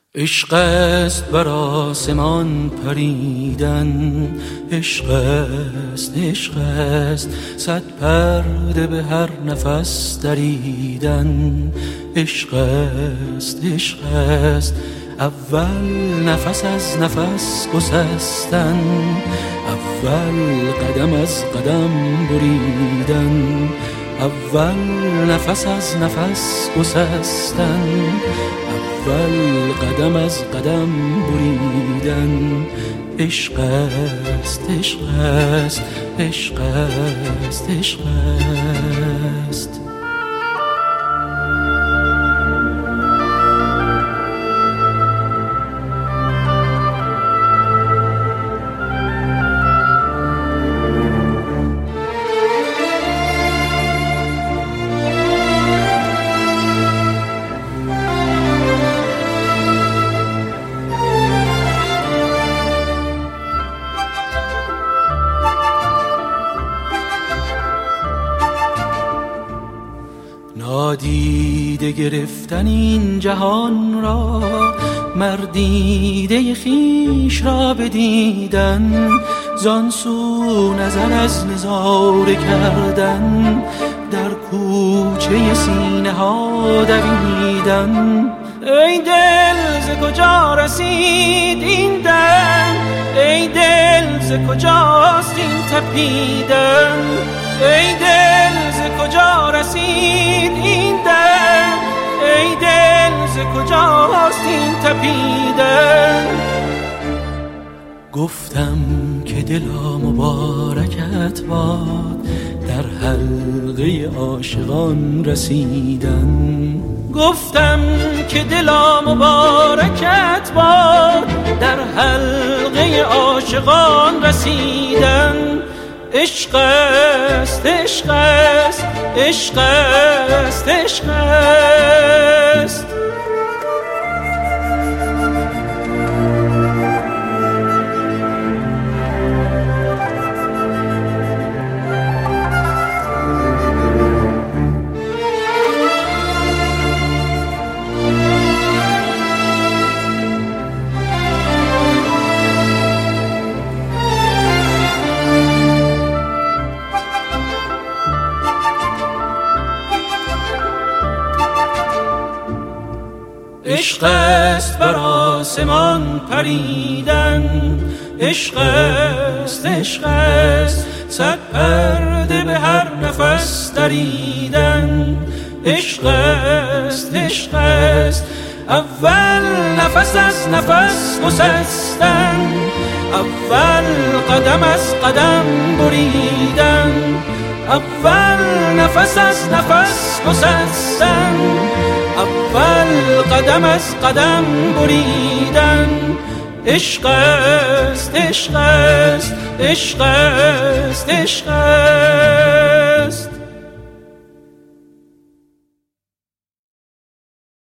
عشق است بر آسمان پریدن، عشق است، عشق است صد پرده به هر نفس دریدن. عشق است، عشق است اول نفس از نفس گسستن، اول قدم از قدم بریدن، اول نفس از نفس گسستن، اول قدم از قدم بریدن. عشق است، عشق است، عشق است، عشق است. نادیده گرفتن این جهان را، مردیده خویش را بدیدن، زان سو نظر از نظاره کردن، در کوچه سینه ها دویدن. ای دل ز کجا رسید این دم، ای دل ز کجاست این تپیدن، ای دل ز کجا رسید این دم، ای دل ز کجاست این تپیدن. گفتم که دلا مبارکت باد، در حلقه عاشقان رسیدن. گفتم که دلا مبارکت باد، در حلقه عاشقان رسیدن. عشق است، عشق است، عشق است، عشق است. عشق است بر آسمان پریدن، عشق است، عشق است صد پرده به هر نفس دریدن. عشق است، عشق است اول نفس از نفس گسستن، اول قدم از قدم بریدن، اول نفس از نفس گسستن، اول قدم از قدم بریدن. عشق است، عشق است، عشق است، عشق است.